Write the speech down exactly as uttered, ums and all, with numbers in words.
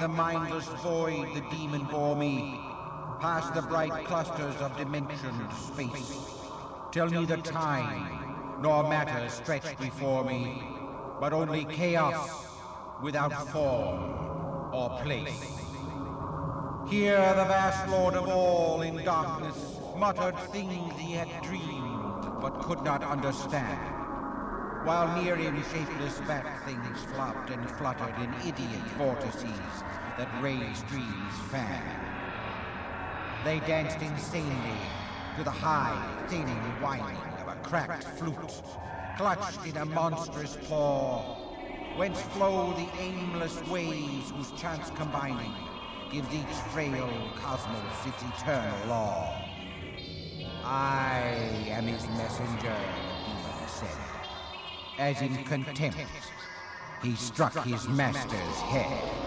the mindless void the demon bore me, past the bright clusters of dimensioned space, till neither time nor matter stretched before me, but only chaos without form or place. Here the vast Lord of all in darkness muttered things he had dreamed but could not understand, while near him shapeless bat things flopped and fluttered in idiot vortices that raised dreams fan. They danced insanely to the high, thinning whining of a cracked flute, clutched in a monstrous paw, whence flow the aimless waves whose chance combining gives each frail cosmos its eternal law. I am his messenger, the demon said, as in contempt he struck his master's head.